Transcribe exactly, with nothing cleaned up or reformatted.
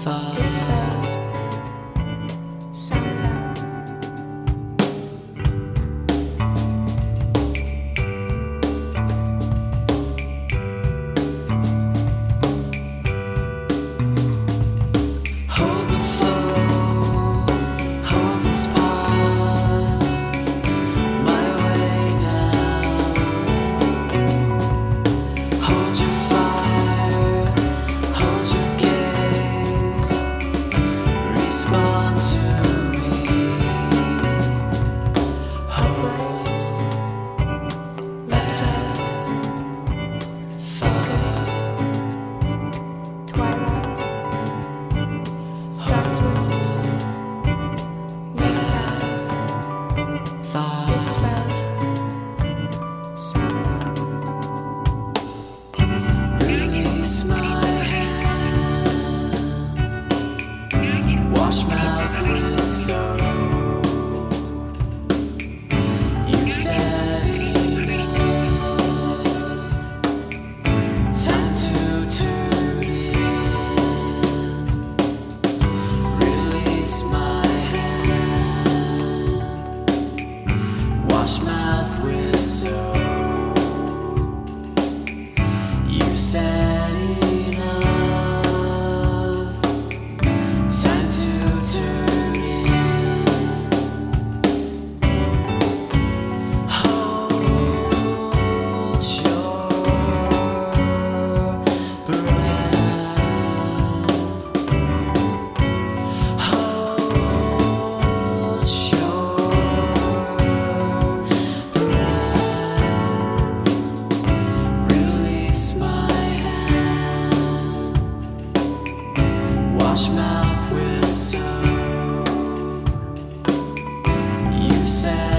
Whisper, sound. Hold the flow, hold this pause, my way now. Hold your fire, hold your gaze, respond to me. Hold that Focused. Twilight starts with you said. thought. Whisper, sound. Release my hand, wash mouth with soap. You said enough, time to tune in. Release my hand, wash mouth with soap. You said enough, time to tune in. Hold your breath. Hold your breath. Release my hand, wash mouth with soap. You said